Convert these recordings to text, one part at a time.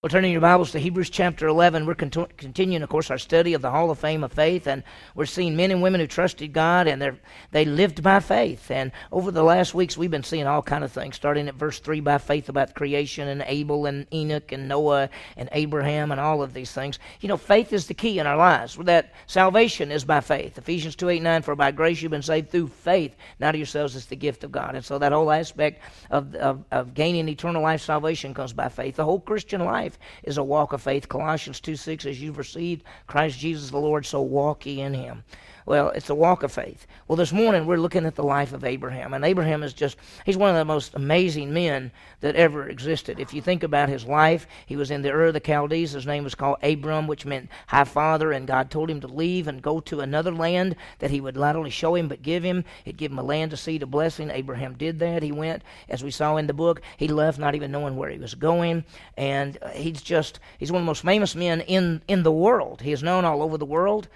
Well, turning your Bibles to Hebrews chapter 11, we're continuing, of course, our study of the Hall of Fame of Faith, and we're seeing men and women who trusted God, and they lived by faith. And over the last weeks, we've been seeing all kind of things, starting at verse 3, by faith about creation, and Abel, and Enoch, and Noah, and Abraham, and all of these things. You know, faith is the key in our lives, that salvation is by faith. Ephesians 2:8-9, for by grace you've been saved through faith, not of yourselves, it's the gift of God. And so that whole aspect of gaining eternal life, salvation, comes by faith. The whole Christian life is a walk of faith. Colossians 2:6, as you've received Christ Jesus the Lord, so walk ye in him. Well, it's a walk of faith. Well, this morning we're looking at the life of Abraham. And Abraham he's one of the most amazing men that ever existed. If you think about his life, he was in the Ur of the Chaldees. His name was called Abram, which meant high father. And God told him to leave and go to another land that he would not only show him but give him. He'd give him a land to see, to blessing. Abraham did that. He went, as we saw in the book. He left not even knowing where he was going. And he's one of the most famous men in the world. He is known all over the world.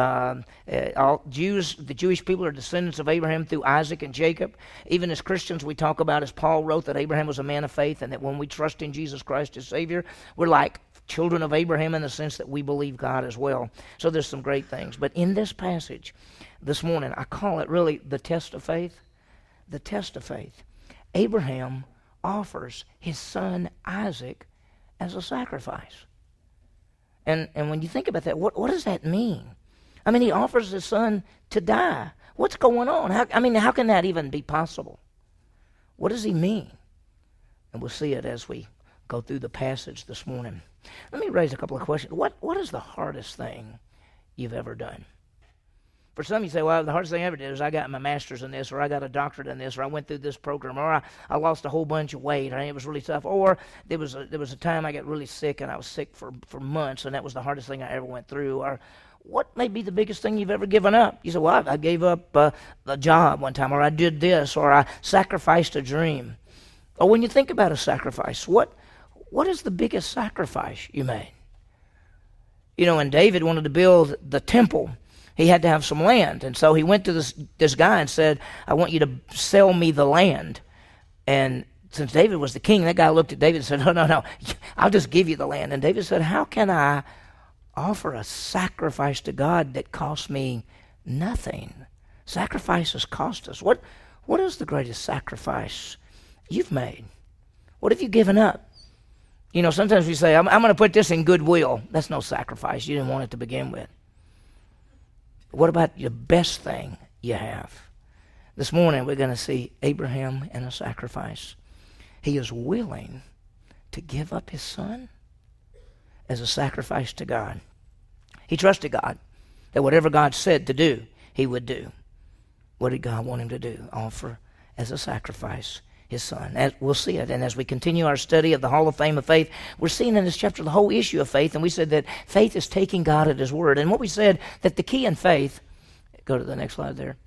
The Jewish people are descendants of Abraham through Isaac and Jacob. Even as Christians, we talk about, as Paul wrote, that Abraham was a man of faith, and that when we trust in Jesus Christ as Savior, we're like children of Abraham in the sense that we believe God as well. So there's some great things. But in this passage this morning, I call it really the test of faith. The test of faith. Abraham offers his son Isaac as a sacrifice. And when you think about that, what does that mean? I mean, he offers his son to die. What's going on? How can that even be possible? What does he mean? And we'll see it as we go through the passage this morning. Let me raise a couple of questions. What is the hardest thing you've ever done? For some, you say, well, the hardest thing I ever did is I got my master's in this, or I got a doctorate in this, or I went through this program, or I lost a whole bunch of weight, and it was really tough. Or there was a time I got really sick, and I was sick for months, and that was the hardest thing I ever went through. Or what may be the biggest thing you've ever given up? You say, well, I gave up a job one time, or I did this, or I sacrificed a dream. Or when you think about a sacrifice, what is the biggest sacrifice you made? You know, when David wanted to build the temple, he had to have some land. And so he went to this guy and said, I want you to sell me the land. And since David was the king, that guy looked at David and said, no, I'll just give you the land. And David said, how can I offer a sacrifice to God that costs me nothing? Sacrifices cost us. What is the greatest sacrifice you've made? What have you given up? You know, sometimes we say, I'm going to put this in goodwill. That's no sacrifice. You didn't want it to begin with. What about the best thing you have? This morning we're going to see Abraham in a sacrifice. He is willing to give up his son as a sacrifice to God. He trusted God that whatever God said to do, he would do. What did God want him to do? Offer as a sacrifice his son. As we'll see it. And as we continue our study of the Hall of Fame of Faith, we're seeing in this chapter the whole issue of faith. And we said that faith is taking God at his word. And what we said, that the key in faith, go to the next slide there.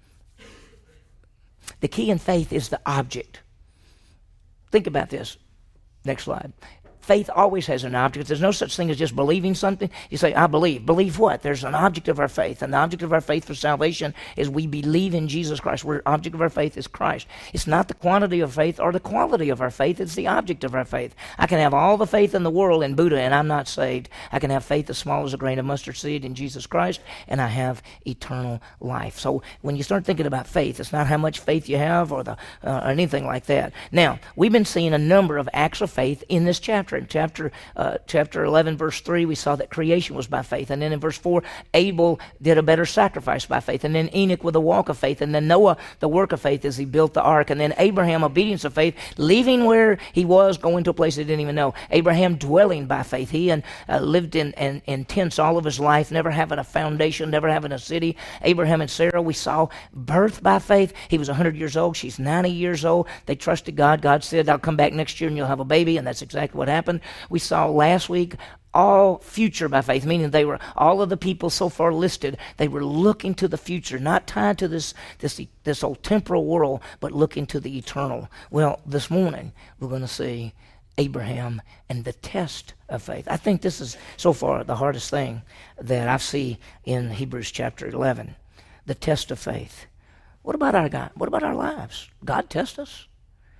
The key in faith is the object. Think about this. Next slide. Faith always has an object. There's no such thing as just believing something. You say, I believe. Believe what? There's an object of our faith. And the object of our faith for salvation is we believe in Jesus Christ. The object of our faith is Christ. It's not the quantity of faith or the quality of our faith. It's the object of our faith. I can have all the faith in the world in Buddha and I'm not saved. I can have faith as small as a grain of mustard seed in Jesus Christ and I have eternal life. So when you start thinking about faith, it's not how much faith you have or anything like that. Now, we've been seeing a number of acts of faith in this chapter. In chapter 11, verse 3, we saw that creation was by faith. And then in verse 4, Abel did a better sacrifice by faith. And then Enoch with a walk of faith. And then Noah, the work of faith as he built the ark. And then Abraham, obedience of faith, leaving where he was, going to a place he didn't even know. Abraham dwelling by faith. He lived in tents all of his life, never having a foundation, never having a city. Abraham and Sarah, we saw birth by faith. He was 100 years old. She's 90 years old. They trusted God. God said, I'll come back next year and you'll have a baby. And that's exactly what happened. We saw last week all future by faith, meaning they were, all of the people so far listed, they were looking to the future, not tied to this old temporal world, but looking to the eternal. Well, this morning we're going to see Abraham and the test of faith. I think this is so far the hardest thing that I see in Hebrews chapter 11, the test of faith. What about our God? What about our lives? God tests us.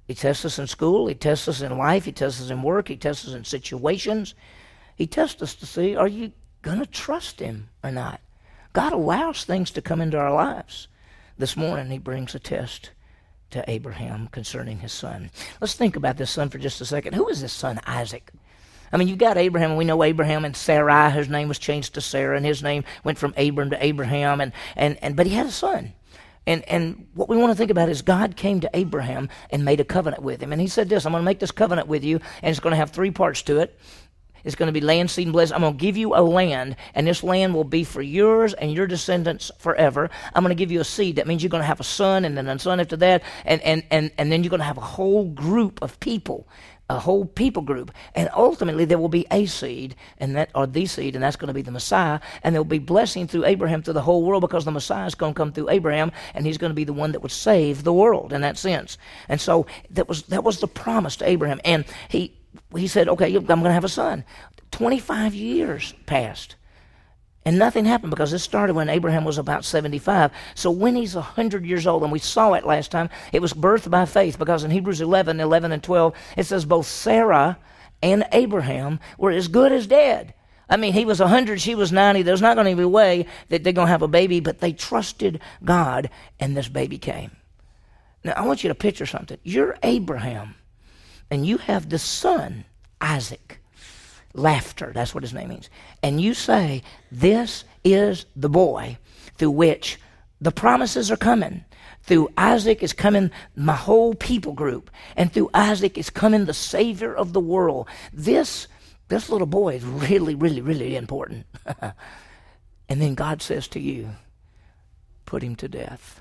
He tests us in school. He tests us in life. He tests us in work. He tests us in situations. He tests us to see, are you going to trust him or not? God allows things to come into our lives. This morning, he brings a test to Abraham concerning his son. Let's think about this son for just a second. Who is this son, Isaac? I mean, you've got Abraham, and we know Abraham and Sarai. His name was changed to Sarah, and his name went from Abram to Abraham, but he had a son. And what we want to think about is God came to Abraham and made a covenant with him. And he said this, I'm going to make this covenant with you, and it's going to have three parts to it. It's going to be land, seed, and blessing. I'm going to give you a land, and this land will be for yours and your descendants forever. I'm going to give you a seed. That means you're going to have a son, and then a son after that, and then you're going to have a whole group of people, a whole people group. And ultimately, there will be a seed, the seed, and that's going to be the Messiah. And there will be blessing through Abraham to the whole world, because the Messiah is going to come through Abraham, and he's going to be the one that would save the world in that sense. And so that was the promise to Abraham. And he said, okay, I'm going to have a son. 25 years passed, and nothing happened, because this started when Abraham was about 75. So when he's 100 years old, and we saw it last time, it was birthed by faith, because in Hebrews 11 and 12, it says both Sarah and Abraham were as good as dead. I mean, he was 100, she was 90. There's not going to be a way that they're going to have a baby, but they trusted God, and this baby came. Now, I want you to picture something. You're Abraham, and you have the son, Isaac. Laughter, that's what his name means. And you say, this is the boy through which the promises are coming. Through Isaac is coming my whole people group. And through Isaac is coming the Savior of the world. This little boy is really, really, really important. And then God says to you, put him to death.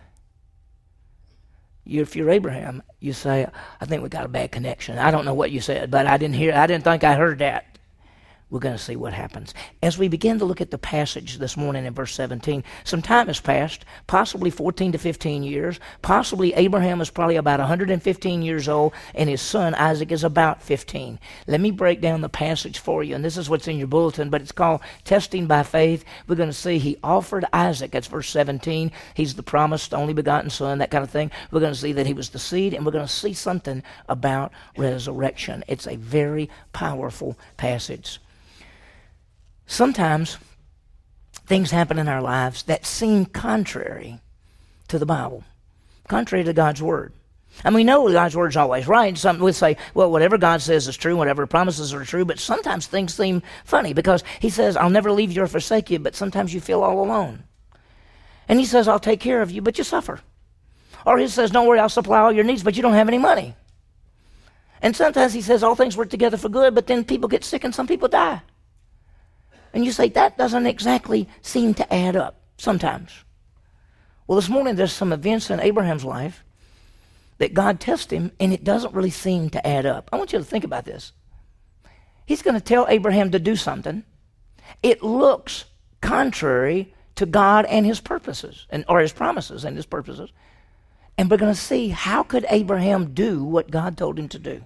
If you're Abraham, you say, I think we got a bad connection. I don't know what you said, but I didn't think I heard that. We're going to see what happens. As we begin to look at the passage this morning in verse 17, some time has passed, possibly 14 to 15 years. Possibly Abraham is probably about 115 years old, and his son Isaac is about 15. Let me break down the passage for you, and this is what's in your bulletin, but it's called Testing by Faith. We're going to see he offered Isaac. That's verse 17. He's the promised, only begotten son, that kind of thing. We're going to see that he was the seed, and we're going to see something about resurrection. It's a very powerful passage. Sometimes things happen in our lives that seem contrary to the Bible, contrary to God's Word. And we know God's Word is always right. Some would say, well, whatever God says is true, whatever promises are true, but sometimes things seem funny, because he says, I'll never leave you or forsake you, but sometimes you feel all alone. And he says, I'll take care of you, but you suffer. Or he says, don't worry, I'll supply all your needs, but you don't have any money. And sometimes he says, all things work together for good, but then people get sick and some people die. And you say, that doesn't exactly seem to add up sometimes. Well, this morning there's some events in Abraham's life that God tested him, and it doesn't really seem to add up. I want you to think about this. He's going to tell Abraham to do something. It looks contrary to God and his purposes, or his promises and his purposes. And we're going to see, how could Abraham do what God told him to do?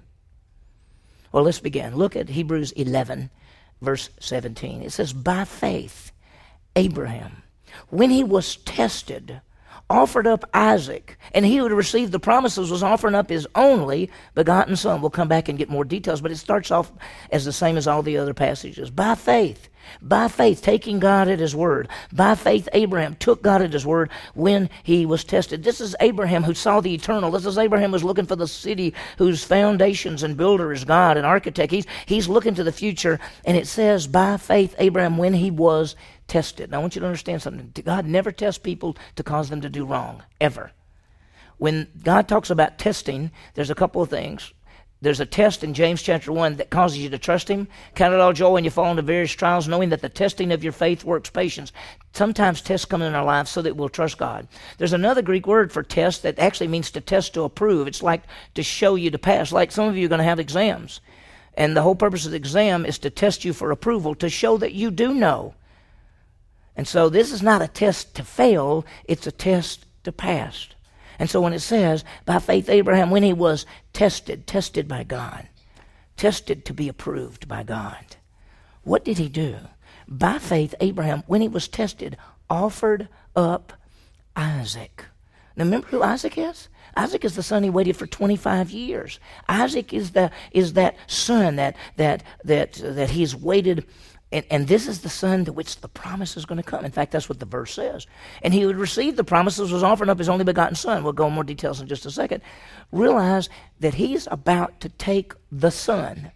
Well, let's begin. Look at Hebrews 11. Verse 17, it says, by faith, Abraham, when he was tested, offered up Isaac, and he who received the promises was offering up his only begotten son. We'll come back and get more details, but it starts off as the same as all the other passages. By faith, taking God at his word. By faith, Abraham took God at his word when he was tested. This is Abraham who saw the eternal. This is Abraham who's looking for the city whose foundations and builder is God, an architect. He's looking to the future, and it says, by faith, Abraham, when he was tested. Now, I want you to understand something. God never tests people to cause them to do wrong, ever. When God talks about testing, there's a couple of things. There's a test in James chapter 1 that causes you to trust him. Count it all joy when you fall into various trials, knowing that the testing of your faith works patience. Sometimes tests come in our lives so that we'll trust God. There's another Greek word for test that actually means to test to approve. It's like to show you to pass. Like some of you are going to have exams. And the whole purpose of the exam is to test you for approval, to show that you do know. And so this is not a test to fail, it's a test to pass. And so when it says, by faith Abraham, when he was tested by God, tested to be approved by God, what did he do? By faith Abraham, when he was tested, offered up Isaac. Now remember who Isaac is? Isaac is the son he waited for 25 years. Isaac is that son that he's waited, and this is the son to which the promise is going to come. In fact, that's what the verse says. And he would receive the promises, was offering up his only begotten son. We'll go into more details in just a second. Realize that he's about to take the son,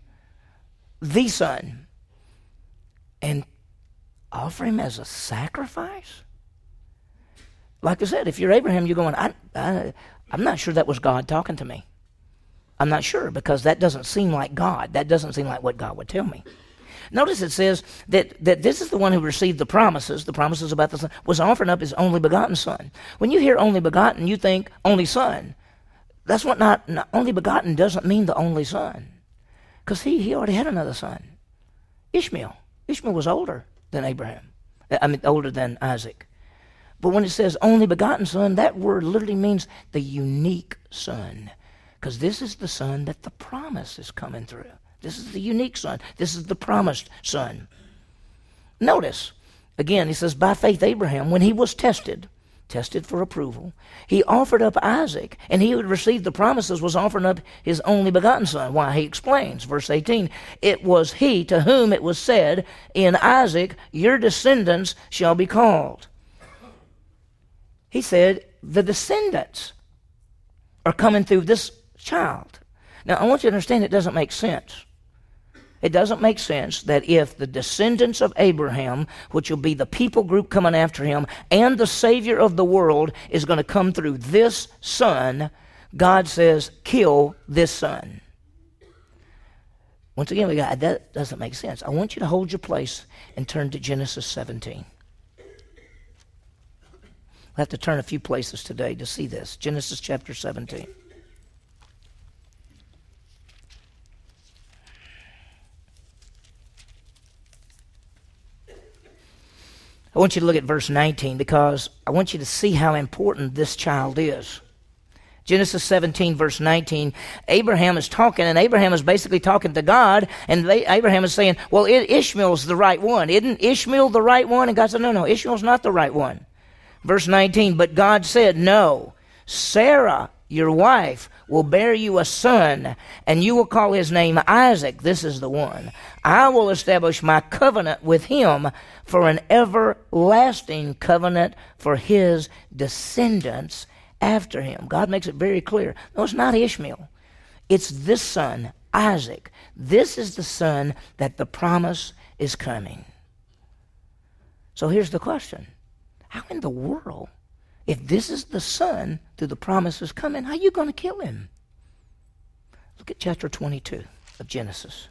and offer him as a sacrifice. Like I said, if you're Abraham, you're going, I'm not sure that was God talking to me. I'm not sure, because that doesn't seem like God. That doesn't seem like what God would tell me. Notice it says that this is the one who received the promises about the son, was offering up his only begotten son. When you hear only begotten, you think only son. That's what not only begotten doesn't mean the only son. Because he already had another son, Ishmael. Ishmael was older than Abraham. Older than Isaac. But when it says only begotten son, that word literally means the unique son. Because this is the son that the promise is coming through. This is the unique son. This is the promised son. Notice, again, he says, by faith Abraham, when he was tested for approval, he offered up Isaac, and he who had received the promises was offering up his only begotten son. Why? He explains, verse 18, it was he to whom it was said, in Isaac your descendants shall be called. He said, the descendants are coming through this child. Now, I want you to understand it doesn't make sense. It doesn't make sense that if the descendants of Abraham, which will be the people group coming after him, and the Savior of the world is going to come through this son, God says, kill this son. Once again, that doesn't make sense. I want you to hold your place and turn to Genesis 17. We'll have to turn a few places today to see this. Genesis chapter 17. I want you to look at verse 19 because I want you to see how important this child is. Genesis 17, verse 19, Abraham is talking, and Abraham is basically talking to God, and Abraham is saying, well, Ishmael's the right one. Isn't Ishmael the right one? And God said, no, Ishmael's not the right one. Verse 19, but God said, no, Sarah, your wife, will bear you a son, and you will call his name Isaac. This is the one. I will establish my covenant with him for an everlasting covenant for his descendants after him. God makes it very clear. No, it's not Ishmael. It's this son, Isaac. This is the son that the promise is coming. So here's the question. How in the world, if this is the son through the promises coming, how are you going to kill him? Look at chapter 22 of Genesis.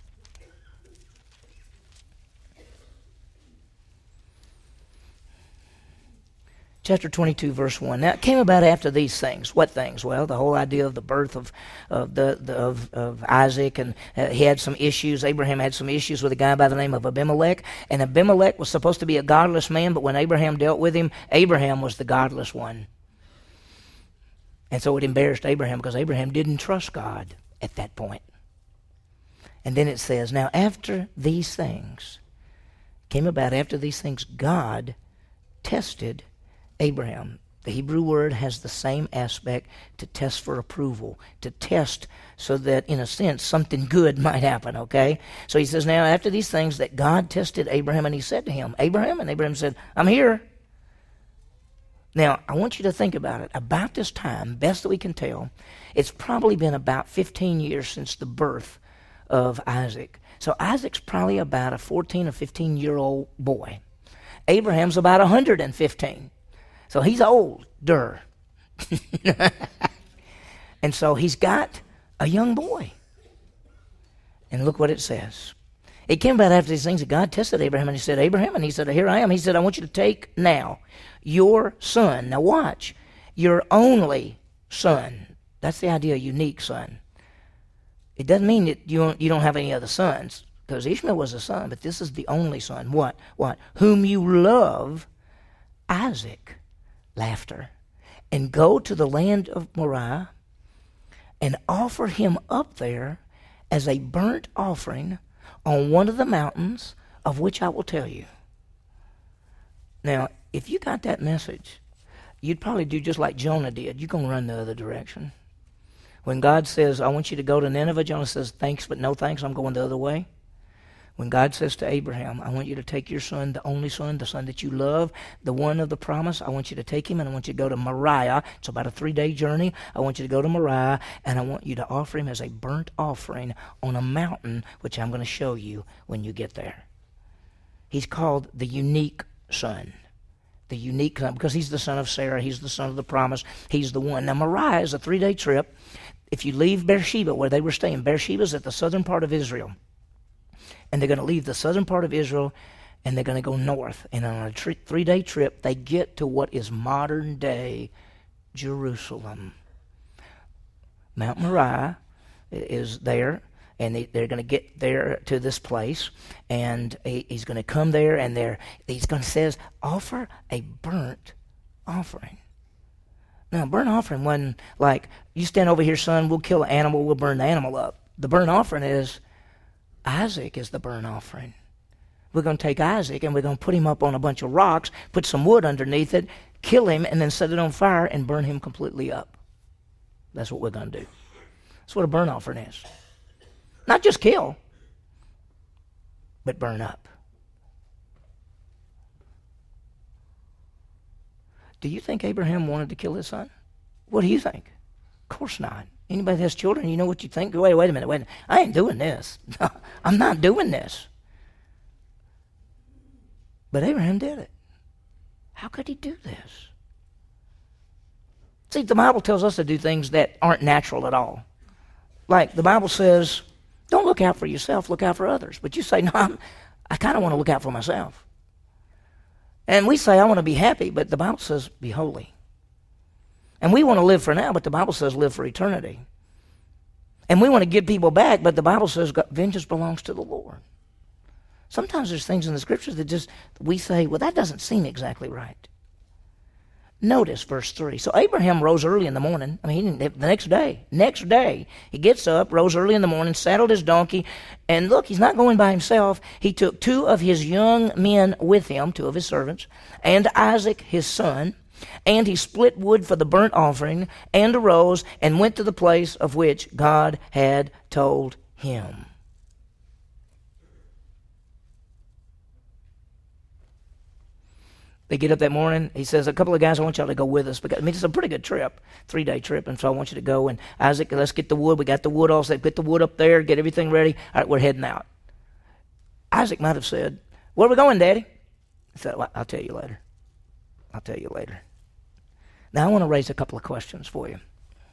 Chapter 22, verse 1. Now, it came about after these things. What things? Well, the whole idea of the birth of Isaac, and he had some issues. Abraham had some issues with a guy by the name of Abimelech, and Abimelech was supposed to be a godless man, but when Abraham dealt with him, Abraham was the godless one. And so it embarrassed Abraham because Abraham didn't trust God at that point. And then it says, now after these things, came about after these things, God tested Abraham. The Hebrew word has the same aspect, to test for approval, to test so that, in a sense, something good might happen, okay? So he says, now after these things that God tested Abraham, and he said to him, Abraham? And Abraham said, I'm here. Now, I want you to think about it. About this time, best that we can tell, it's probably been about 15 years since the birth of Isaac. So Isaac's probably about a 14 or 15-year-old boy. Abraham's about 115. So he's older. And so he's got a young boy. And look what it says. It came about after these things that God tested Abraham, and he said, Abraham, and he said, here I am. He said, I want you to take now your son. Now watch, your only son. That's the idea, unique son. It doesn't mean that you don't have any other sons, because Ishmael was a son, but this is the only son. What? Whom you love, Isaac. Laughter. And go to the land of Moriah and offer him up there as a burnt offering on one of the mountains of which I will tell you. Now, if you got that message, you'd probably do just like Jonah did. You're going to run the other direction. When God says, I want you to go to Nineveh, Jonah says, thanks, but no thanks, I'm going the other way. When God says to Abraham, I want you to take your son, the only son, the son that you love, the one of the promise, I want you to take him and I want you to go to Moriah. It's about a 3-day journey. I want you to go to Moriah and I want you to offer him as a burnt offering on a mountain, which I'm going to show you when you get there. He's called the unique son. The unique son, because he's the son of Sarah, he's the son of the promise, he's the one. Now Moriah is a 3-day trip. If you leave Beersheba, where they were staying, Beersheba's at the southern part of Israel. And they're going to leave the southern part of Israel, and they're going to go north. And on a 3-day trip, they get to what is modern-day Jerusalem. Mount Moriah is there, and they're going to get there to this place. And he's going to come there, and he's going to says, offer a burnt offering. Now, burnt offering wasn't like, you stand over here, son, we'll kill an animal, we'll burn the animal up. The burnt offering is, Isaac is the burnt offering. We're going to take Isaac and we're going to put him up on a bunch of rocks, put some wood underneath it, kill him, and then set it on fire and burn him completely up. That's what we're going to do. That's what a burnt offering is. Not just kill, but burn up. Do you think Abraham wanted to kill his son? What do you think? Of course not. Anybody that has children, you know what you think? Wait a minute. I ain't doing this. I'm not doing this. But Abraham did it. How could he do this? See, the Bible tells us to do things that aren't natural at all. Like the Bible says, don't look out for yourself, look out for others. But you say, no, I kind of want to look out for myself. And we say, I want to be happy, but the Bible says, be holy. And we want to live for now, but the Bible says live for eternity. And we want to give people back, but the Bible says vengeance belongs to the Lord. Sometimes there's things in the Scriptures that just, we say, well, that doesn't seem exactly right. Notice verse 3. So Abraham rose early in the morning. The next day, he gets up, rose early in the morning, saddled his donkey, and look, he's not going by himself. He took 2 of his young men with him, 2 of his servants, and Isaac his son, and he split wood for the burnt offering, and arose and went to the place of which God had told him. They get up that morning. He says, a couple of guys, I want y'all to go with us. Because, it's a pretty good trip, 3-day trip, and so I want you to go. And Isaac, let's get the wood. We got the wood all set. Get the wood up there. Get everything ready. All right, we're heading out. Isaac might have said, where are we going, Daddy? He said, well, I'll tell you later. Now, I want to raise a couple of questions for you.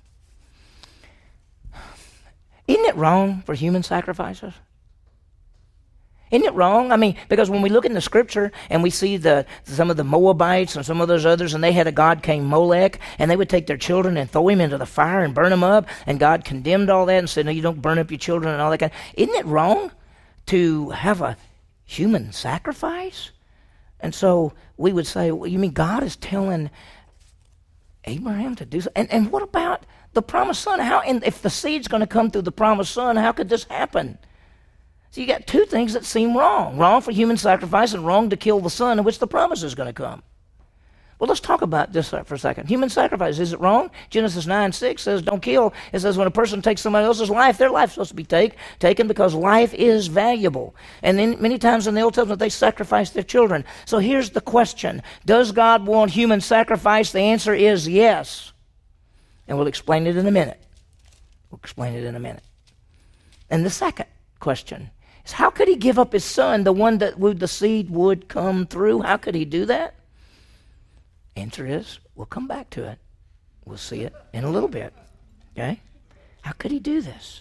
Isn't it wrong for human sacrifices? Isn't it wrong? Because when we look in the Scripture and we see some of the Moabites and some of those others, and they had a god named Molech, and they would take their children and throw him into the fire and burn them up, and God condemned all that and said, no, you don't burn up your children and all that kind of. Isn't it wrong to have a human sacrifice? And so we would say, well, you mean God is telling Abraham to do so? And what about the promised son? And if the seed's going to come through the promised son, how could this happen? So you got 2 things that seem wrong. Wrong for human sacrifice and wrong to kill the son in which the promise is going to come. Well, let's talk about this for a second. Human sacrifice, is it wrong? Genesis 9:6 says don't kill. It says when a person takes somebody else's life, their life's supposed to be taken because life is valuable. And then many times in the Old Testament, they sacrificed their children. So here's the question. Does God want human sacrifice? The answer is yes. And we'll explain it in a minute. And the second question is, how could he give up his son, the one that the seed would come through? How could he do that? Answer is, we'll come back to it. We'll see it in a little bit. Okay? How could he do this?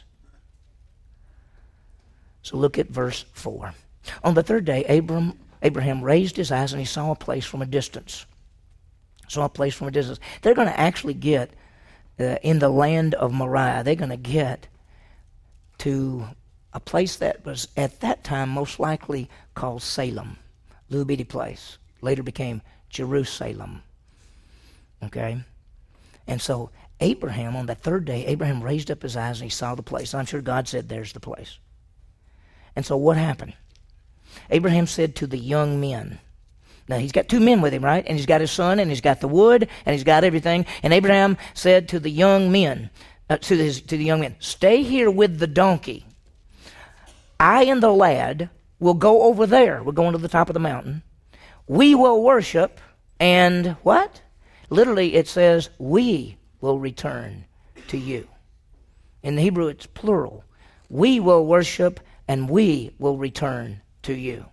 So look at verse 4. On the 3rd day, Abraham raised his eyes and he saw a place from a distance. They're going to actually get in the land of Moriah. They're going to get to a place that was at that time most likely called Salem, little bitty place. Later became Jerusalem. Okay? And so Abraham, on that 3rd day, Abraham raised up his eyes and he saw the place. I'm sure God said, there's the place. And so what happened? Abraham said to the young men, Now, he's got two men with him, right? And he's got his son, and he's got the wood, and he's got everything. And Abraham said to the young men, stay here with the donkey. I and the lad will go over there. We're going to the top of the mountain. We will worship, and what? Literally, it says, we will return to you. In the Hebrew, it's plural. We will worship, and we will return to you.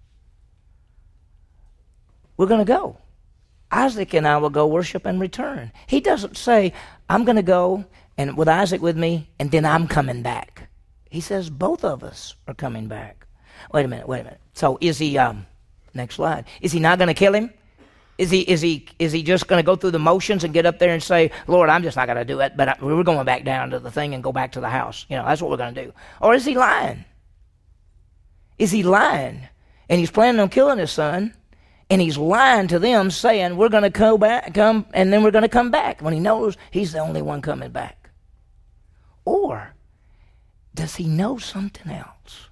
We're going to go. Isaac and I will go worship and return. He doesn't say, I'm going to go and with Isaac with me, and then I'm coming back. He says both of us are coming back. Wait a minute. So is he, next slide, is he not going to kill him? Is he just going to go through the motions and get up there and say, Lord, I'm just not going to do it, but we're going back down to the thing and go back to the house. You know, that's what we're going to do. Or is he lying? Is he lying? And he's planning on killing his son, and he's lying to them saying, we're going to come, and then we're going to come back, when he knows he's the only one coming back. Or does he know something else?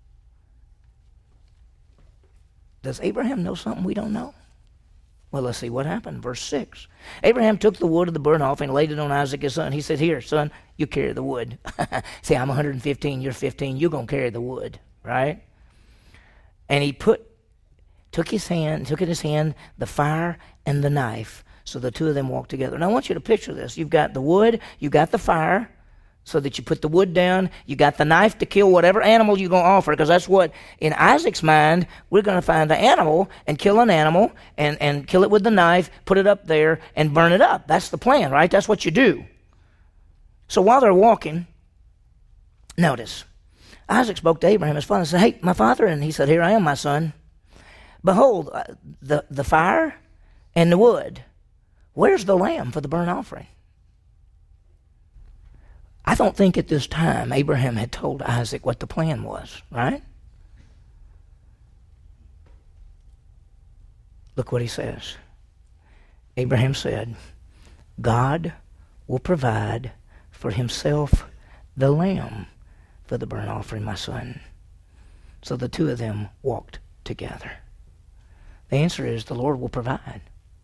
Does Abraham know something we don't know? Well, let's see what happened. Verse 6. Abraham took the wood of the burnt offering and laid it on Isaac his son. He said, here, son, you carry the wood. See, I'm 115, you're 15, you're going to carry the wood, right? And he took in his hand the fire and the knife, so the two of them walked together. Now I want you to picture this. You've got the wood, you got the fire, so that you put the wood down. You got the knife to kill whatever animal you're going to offer, because that's what, in Isaac's mind, we're going to find the animal and kill an animal and kill it with the knife, put it up there, and burn it up. That's the plan, right? That's what you do. So while they're walking, notice, Isaac spoke to Abraham, his father, and said, hey, my father. And he said, here I am, my son. Behold, the fire and the wood. Where's the lamb for the burnt offering? I don't think at this time Abraham had told Isaac what the plan was, right? Look what he says. Abraham said, God will provide for himself the lamb for the burnt offering, my son. So the two of them walked together. The answer is the Lord will provide.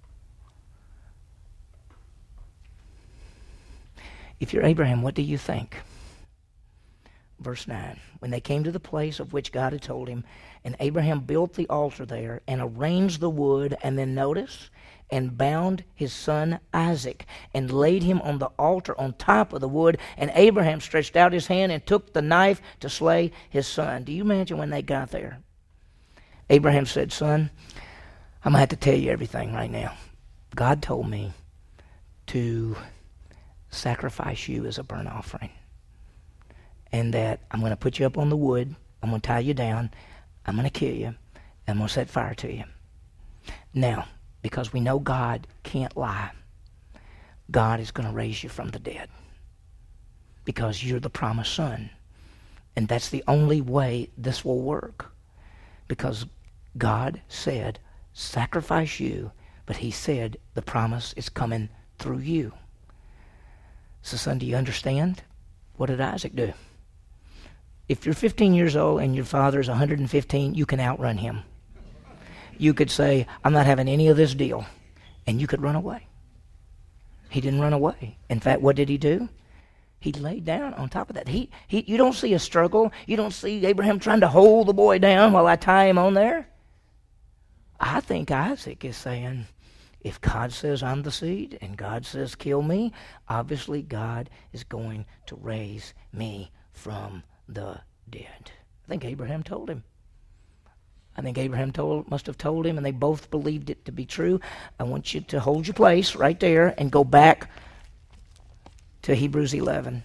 If you're Abraham, what do you think? Verse 9, when they came to the place of which God had told him, and Abraham built the altar there and arranged the wood, and then notice, and bound his son Isaac and laid him on the altar on top of the wood, and Abraham stretched out his hand and took the knife to slay his son. Do you imagine when they got there? Abraham said, son, I'm going to have to tell you everything right now. God told me to sacrifice you as a burnt offering, and that I'm going to put you up on the wood, I'm going to tie you down, I'm going to kill you, and I'm going to set fire to you. Now, because we know God can't lie, God is going to raise you from the dead, because you're the promised son, and that's the only way this will work, because God said sacrifice you, but he said the promise is coming through you. So, son, do you understand? What did Isaac do? If you're 15 years old and your father's 115, you can outrun him. You could say, I'm not having any of this deal, and you could run away. He didn't run away. In fact, what did he do? He laid down on top of that. You don't see a struggle. You don't see Abraham trying to hold the boy down while I tie him on there. I think Isaac is saying, if God says I'm the seed and God says kill me, obviously God is going to raise me from the dead. I think Abraham told him. I think Abraham must have told him, and they both believed it to be true. I want you to hold your place right there and go back to Hebrews 11.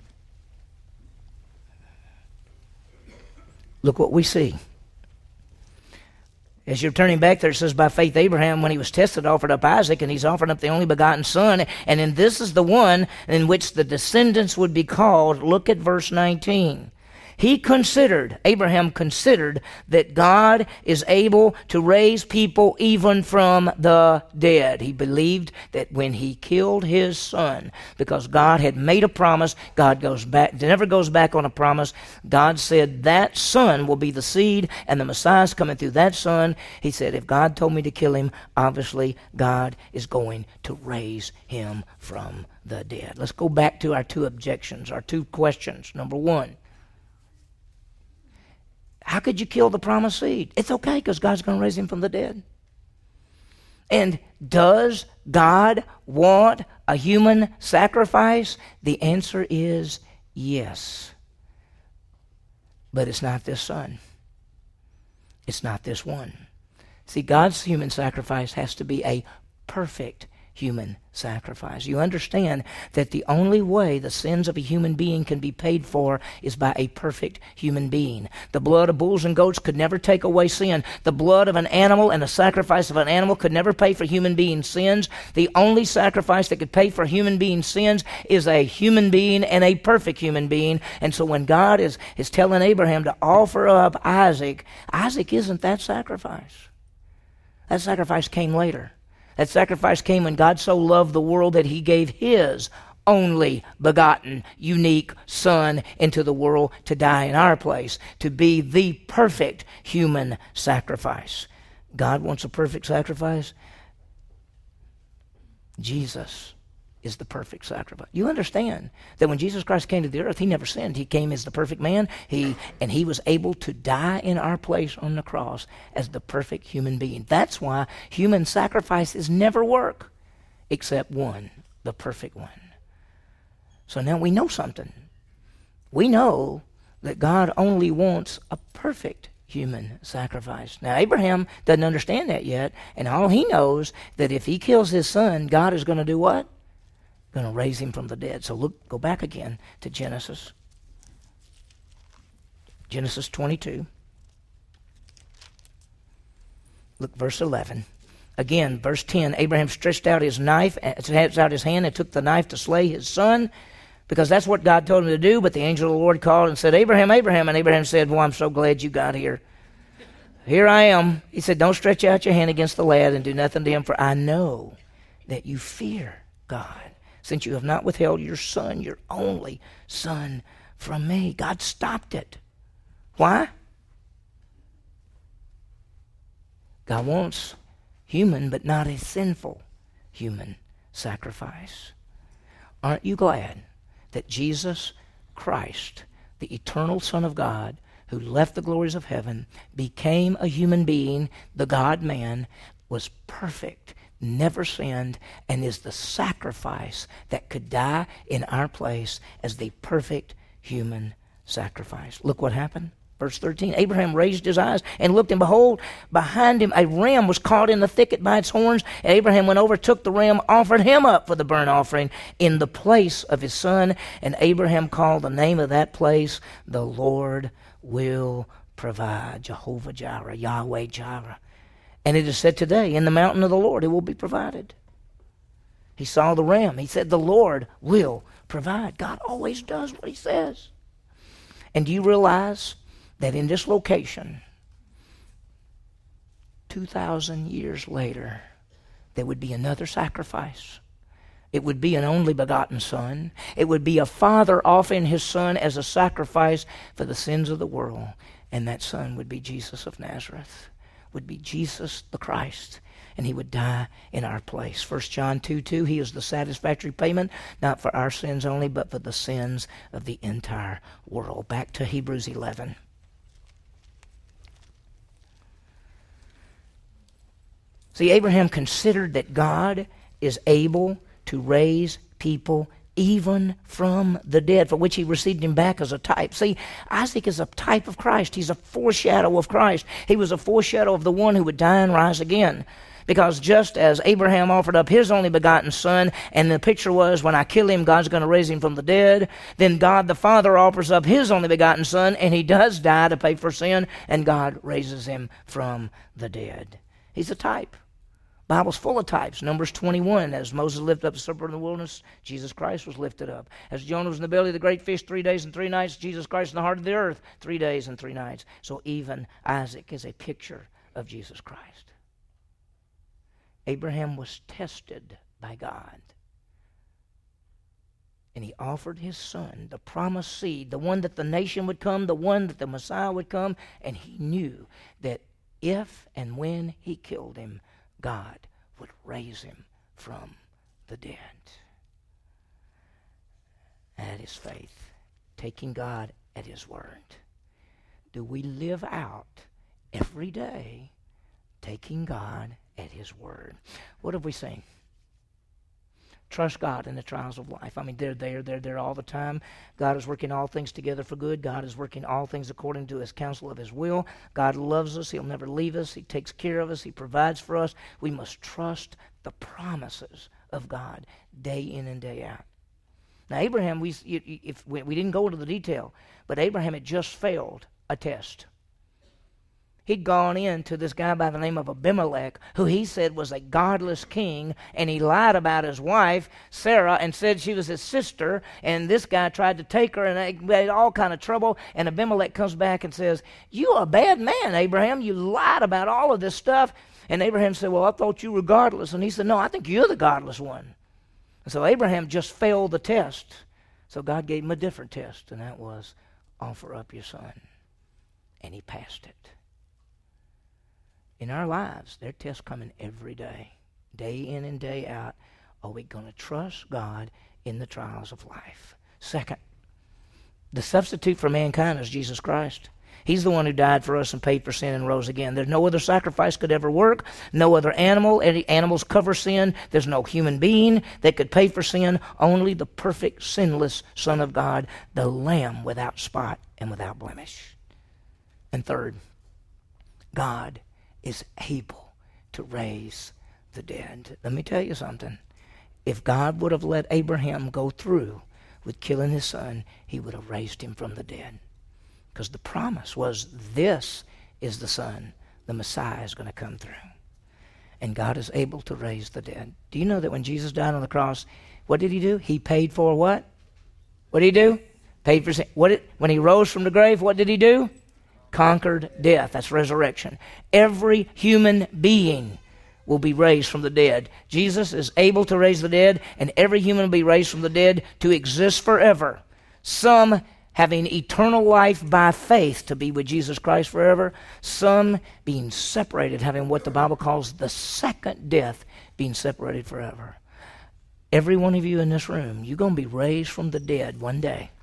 Look what we see. As you're turning back there, it says, by faith Abraham, when he was tested, offered up Isaac, and he's offering up the only begotten son. And then this is the one in which the descendants would be called. Look at verse 19. Abraham considered that God is able to raise people even from the dead. He believed that when he killed his son, because God had made a promise, God never goes back on a promise. God said that son will be the seed, and the Messiah's coming through that son. He said, if God told me to kill him, obviously God is going to raise him from the dead. Let's go back to our two objections, our two questions. Number one, how could you kill the promised seed? It's okay because God's going to raise him from the dead. And does God want a human sacrifice? The answer is yes. But it's not this son. It's not this one. See, God's human sacrifice has to be a perfect human sacrifice. You understand that the only way the sins of a human being can be paid for is by a perfect human being. The blood of bulls and goats could never take away sin. The blood of an animal and the sacrifice of an animal could never pay for human beings' sins. The only sacrifice that could pay for human beings' sins is a human being and a perfect human being. And so when God is telling Abraham to offer up Isaac, Isaac isn't that sacrifice. That sacrifice came later. That sacrifice came when God so loved the world that he gave his only begotten, unique Son into the world to die in our place, to be the perfect human sacrifice. God wants a perfect sacrifice. Jesus is the perfect sacrifice. You understand that when Jesus Christ came to the earth, he never sinned. He came as the perfect man, and he was able to die in our place on the cross as the perfect human being. That's why human sacrifices never work except one, the perfect one. So now we know something. We know that God only wants a perfect human sacrifice. Now, Abraham doesn't understand that yet, and all he knows that if he kills his son, God is going to do what? Going to raise him from the dead. So go back again to Genesis. Genesis 22. Look, verse 11. Again, verse 10. Abraham stretched out his hand and took the knife to slay his son, because that's what God told him to do. But the angel of the Lord called and said, Abraham, Abraham. And Abraham said, well, I'm so glad you got here. Here I am. He said, don't stretch out your hand against the lad and do nothing to him, for I know that you fear God, since you have not withheld your son, your only son, from me. God stopped it. Why? God wants human, but not a sinful human sacrifice. Aren't you glad that Jesus Christ, the eternal Son of God, who left the glories of heaven, became a human being, the God-man, was perfect, never sinned, and is the sacrifice that could die in our place as the perfect human sacrifice. Look what happened. Verse 13, Abraham raised his eyes and looked, and behold, behind him a ram was caught in the thicket by its horns. And Abraham went over, took the ram, offered him up for the burnt offering in the place of his son. And Abraham called the name of that place, the Lord will provide. Jehovah Jireh, Yahweh Jireh. And it is said today, in the mountain of the Lord, it will be provided. He saw the ram. He said, the Lord will provide. God always does what he says. And do you realize that in this location, 2,000 years later, there would be another sacrifice? It would be an only begotten son. It would be a father offering his son as a sacrifice for the sins of the world. And that son would be Jesus of Nazareth. Would be Jesus the Christ, and he would die in our place. 1 John 2:2, he is the satisfactory payment, not for our sins only, but for the sins of the entire world. Back to Hebrews 11. See, Abraham considered that God is able to raise people even from the dead, for which he received him back as a type. See, Isaac is a type of Christ. He's a foreshadow of Christ. He was a foreshadow of the one who would die and rise again. Because just as Abraham offered up his only begotten son, and the picture was, when I kill him, God's going to raise him from the dead, then God the Father offers up his only begotten son, and he does die to pay for sin, and God raises him from the dead. He's a type. Bible's full of types. Numbers 21, as Moses lifted up the serpent in the wilderness, Jesus Christ was lifted up. As Jonah was in the belly of the great fish 3 days and 3 nights, Jesus Christ in the heart of the earth 3 days and 3 nights. So even Isaac is a picture of Jesus Christ. Abraham was tested by God. And he offered his son, the promised seed, the one that the nation would come, the one that the Messiah would come, and he knew that if and when he killed him, God would raise him from the dead. That is faith, taking God at his word. Do we live out every day taking God at his word? What have we seen? Trust God in the trials of life. I mean, they're there all the time. God is working all things together for good. God is working all things according to his counsel of his will. God loves us. He'll never leave us. He takes care of us. He provides for us. We must trust the promises of God day in and day out. Now, Abraham, we didn't go into the detail, but Abraham had just failed a test. He'd gone in to this guy by the name of Abimelech, who he said was a godless king, and he lied about his wife, Sarah, and said she was his sister, and this guy tried to take her, and they had all kind of trouble, and Abimelech comes back and says, "You are a bad man, Abraham. You lied about all of this stuff." And Abraham said, "Well, I thought you were godless." And he said, "No, I think you're the godless one." And so Abraham just failed the test. So God gave him a different test, and that was, offer up your son. And he passed it. In our lives, there are tests coming every day in and day out. Are we going to trust God in the trials of life? Second, the substitute for mankind is Jesus Christ. He's the one who died for us and paid for sin and rose again. There's no other sacrifice could ever work. No other animal. Any animals cover sin. There's no human being that could pay for sin. Only the perfect, sinless Son of God, the Lamb without spot and without blemish. And third, God is able to raise the dead. Let me tell you something. If God would have let Abraham go through with killing his son, he would have raised him from the dead. Because the promise was, this is the son. The Messiah is going to come through. And God is able to raise the dead. Do you know that when Jesus died on the cross, what did he do? He paid for what? What did he do? Paid for sin. When he rose from the grave, what did he do? Conquered death. That's resurrection. Every human being will be raised from the dead. Jesus is able to raise the dead, and every human will be raised from the dead to exist forever. Some having eternal life by faith to be with Jesus Christ forever. Some being separated, having what the Bible calls the second death, being separated forever. Every one of you in this room, you're going to be raised from the dead one day.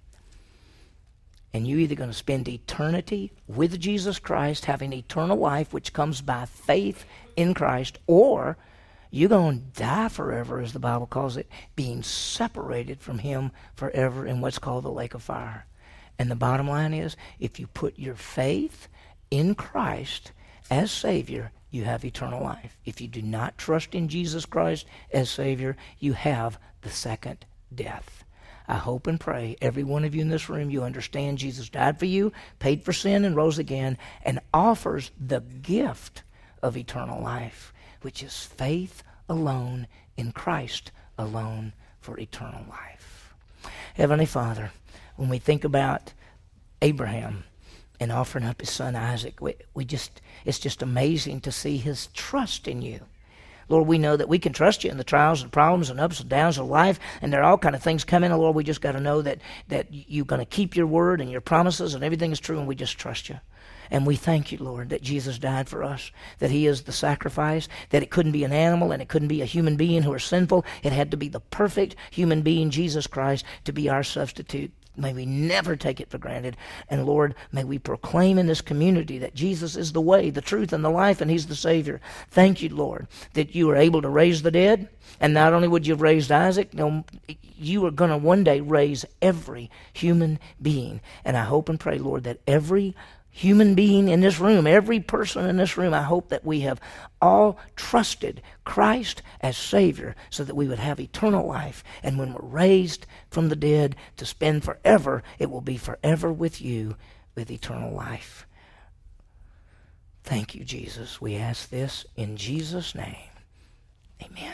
And you're either going to spend eternity with Jesus Christ, having eternal life, which comes by faith in Christ, or you're going to die forever, as the Bible calls it, being separated from him forever in what's called the lake of fire. And the bottom line is, if you put your faith in Christ as Savior, you have eternal life. If you do not trust in Jesus Christ as Savior, you have the second death. I hope and pray every one of you in this room, you understand Jesus died for you, paid for sin, and rose again, and offers the gift of eternal life, which is faith alone in Christ alone for eternal life. Heavenly Father, when we think about Abraham and offering up his son Isaac, it's just amazing to see his trust in you. Lord, we know that we can trust you in the trials and problems and ups and downs of life, and there are all kind of things coming. And Lord, we just got to know that you're going to keep your word and your promises, and everything is true, and we just trust you. And we thank you, Lord, that Jesus died for us, that he is the sacrifice, that it couldn't be an animal and it couldn't be a human being who are sinful. It had to be the perfect human being, Jesus Christ, to be our substitute. May we never take it for granted. And Lord, may we proclaim in this community that Jesus is the way, the truth, and the life, and he's the Savior. Thank you, Lord, that you are able to raise the dead. And not only would you have raised Isaac, you are going to one day raise every human being. And I hope and pray, Lord, that every human being in this room, every person in this room, I hope that we have all trusted Christ as Savior so that we would have eternal life. And when we're raised from the dead to spend forever, it will be forever with you with eternal life. Thank you, Jesus. We ask this in Jesus' name. Amen.